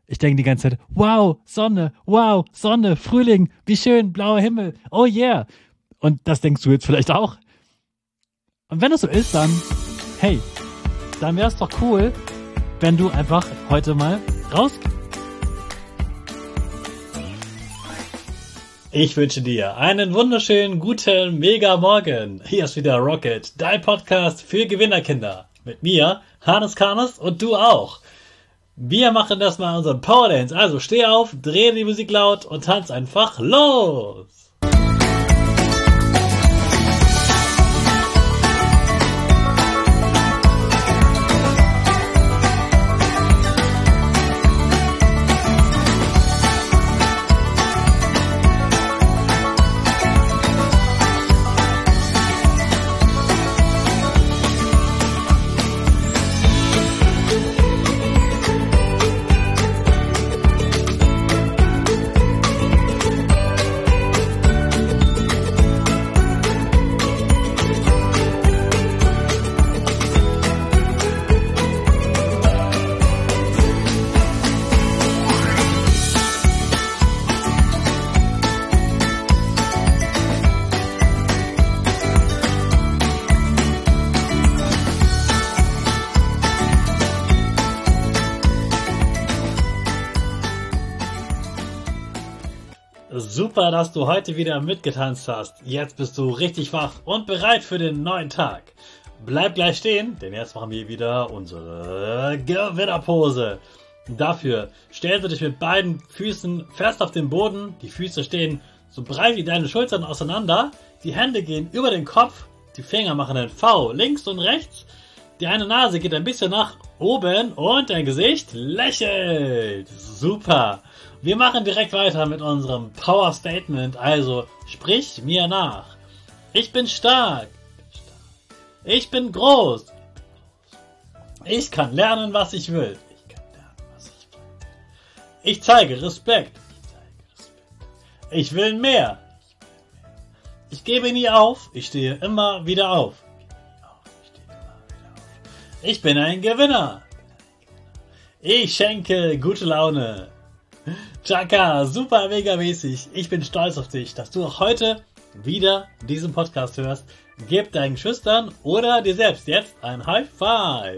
Ich denke die ganze Zeit, wow, Sonne, Frühling, wie schön, blauer Himmel, oh yeah. Und das denkst du jetzt vielleicht auch. Und wenn es so ist, dann, hey, dann wäre es doch cool, wenn du einfach heute mal rausgehst. Ich wünsche dir einen wunderschönen, guten, mega Morgen. Hier ist wieder Rocket, dein Podcast für Gewinnerkinder. Mit mir, Hannes Karnes und du auch. Wir machen das mal unseren Power Dance. Also steh auf, dreh die Musik laut und tanz einfach los. Super, dass du heute wieder mitgetanzt hast. Jetzt bist du richtig wach und bereit für den neuen Tag. Bleib gleich stehen, denn jetzt machen wir wieder unsere Gewinnerpose. Dafür stellst du dich mit beiden Füßen fest auf den Boden. Die Füße stehen so breit wie deine Schultern auseinander. Die Hände gehen über den Kopf. Die Finger machen ein V links und rechts. Die eine Nase geht ein bisschen nach oben und dein Gesicht lächelt. Super. Wir machen direkt weiter mit unserem Power Statement. Also sprich mir nach. Ich bin stark. Ich bin groß. Ich kann lernen, was ich will. Ich zeige Respekt. Ich will mehr. Ich gebe nie auf. Ich stehe immer wieder auf. Ich bin ein Gewinner. Ich schenke gute Laune. Chaka, super mega mäßig. Ich bin stolz auf dich, dass du auch heute wieder diesen Podcast hörst. Gib deinen Geschwistern oder dir selbst jetzt ein High Five.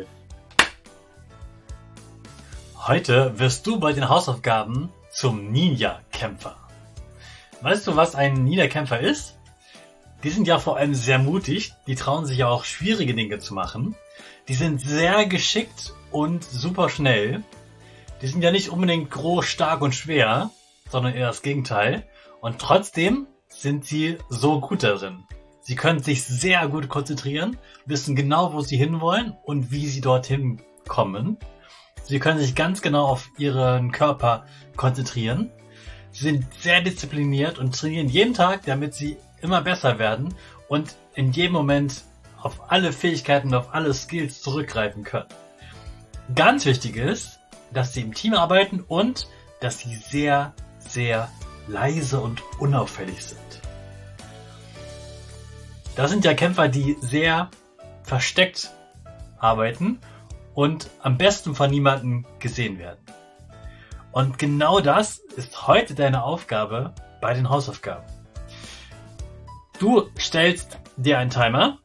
Heute wirst du bei den Hausaufgaben zum Ninja-Kämpfer. Weißt du, was ein Ninja-Kämpfer ist? Die sind ja vor allem sehr mutig. Die trauen sich ja auch schwierige Dinge zu machen. Die sind sehr geschickt und super schnell. Die sind ja nicht unbedingt groß, stark und schwer, sondern eher das Gegenteil. Und trotzdem sind sie so gut darin. Sie können sich sehr gut konzentrieren, wissen genau, wo sie hinwollen und wie sie dorthin kommen. Sie können sich ganz genau auf ihren Körper konzentrieren. Sie sind sehr diszipliniert und trainieren jeden Tag, damit sie immer besser werden und in jedem Moment auf alle Fähigkeiten, auf alle Skills zurückgreifen können. Ganz wichtig ist, dass sie im Team arbeiten und dass sie sehr, sehr leise und unauffällig sind. Das sind ja Kämpfer, die sehr versteckt arbeiten und am besten von niemandem gesehen werden. Und genau das ist heute deine Aufgabe bei den Hausaufgaben. Du stellst dir einen Timer.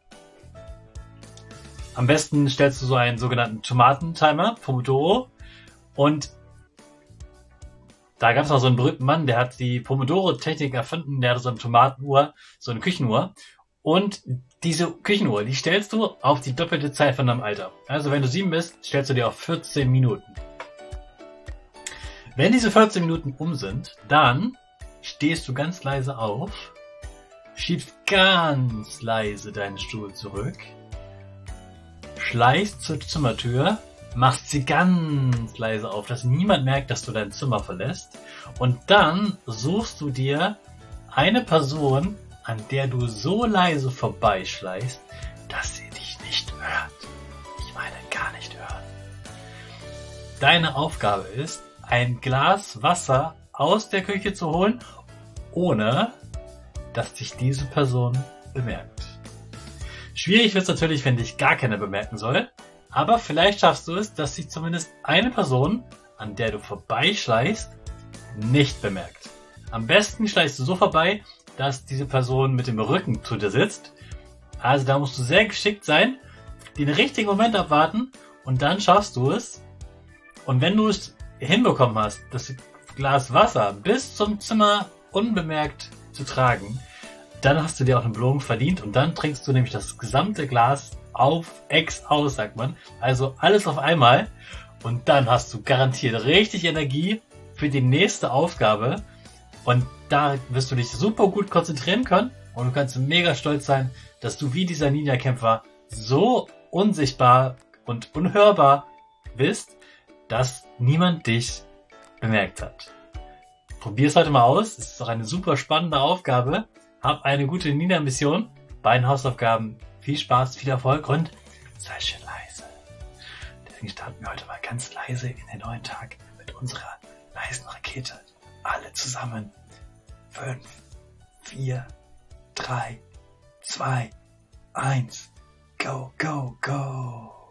Am besten stellst du so einen sogenannten Tomatentimer, Pomodoro. Und da gab es noch so einen berühmten Mann, der hat die Pomodoro-Technik erfunden, der hatte so eine Tomatenuhr, so eine Küchenuhr. Und diese Küchenuhr, die stellst du auf die doppelte Zeit von deinem Alter. Also wenn du 7 bist, stellst du dir auf 14 Minuten. Wenn diese 14 Minuten um sind, dann stehst du ganz leise auf, schiebst ganz leise deinen Stuhl zurück, schleichst zur Zimmertür, machst sie ganz leise auf, dass niemand merkt, dass du dein Zimmer verlässt. Und dann suchst du dir eine Person, an der du so leise vorbeischleichst, dass sie dich nicht hört. Ich meine, gar nicht hört. Deine Aufgabe ist, ein Glas Wasser aus der Küche zu holen, ohne dass dich diese Person bemerkt. Schwierig wird es natürlich, wenn dich gar keiner bemerken soll. Aber vielleicht schaffst du es, dass sich zumindest eine Person an der du vorbeischleichst, nicht bemerkt. Am besten schleichst du so vorbei, dass diese Person mit dem Rücken zu dir sitzt. Also da musst du sehr geschickt sein, den richtigen Moment abwarten und dann schaffst du es. Und wenn du es hinbekommen hast, das Glas Wasser bis zum Zimmer unbemerkt zu tragen, dann hast du dir auch eine Belohnung verdient und dann trinkst du nämlich das gesamte Glas auf Ex aus, sagt man. Also alles auf einmal und dann hast du garantiert richtig Energie für die nächste Aufgabe und da wirst du dich super gut konzentrieren können und du kannst mega stolz sein, dass du wie dieser Ninja-Kämpfer so unsichtbar und unhörbar bist, dass niemand dich bemerkt hat. Probier es heute mal aus. Es ist doch eine super spannende Aufgabe. Hab eine gute Ninja-Mission bei den Hausaufgaben. Viel Spaß, viel Erfolg und sei schön leise. Deswegen starten wir heute mal ganz leise in den neuen Tag mit unserer leisen Rakete. Alle zusammen. 5, 4, 3, 2, 1. Go, go, go.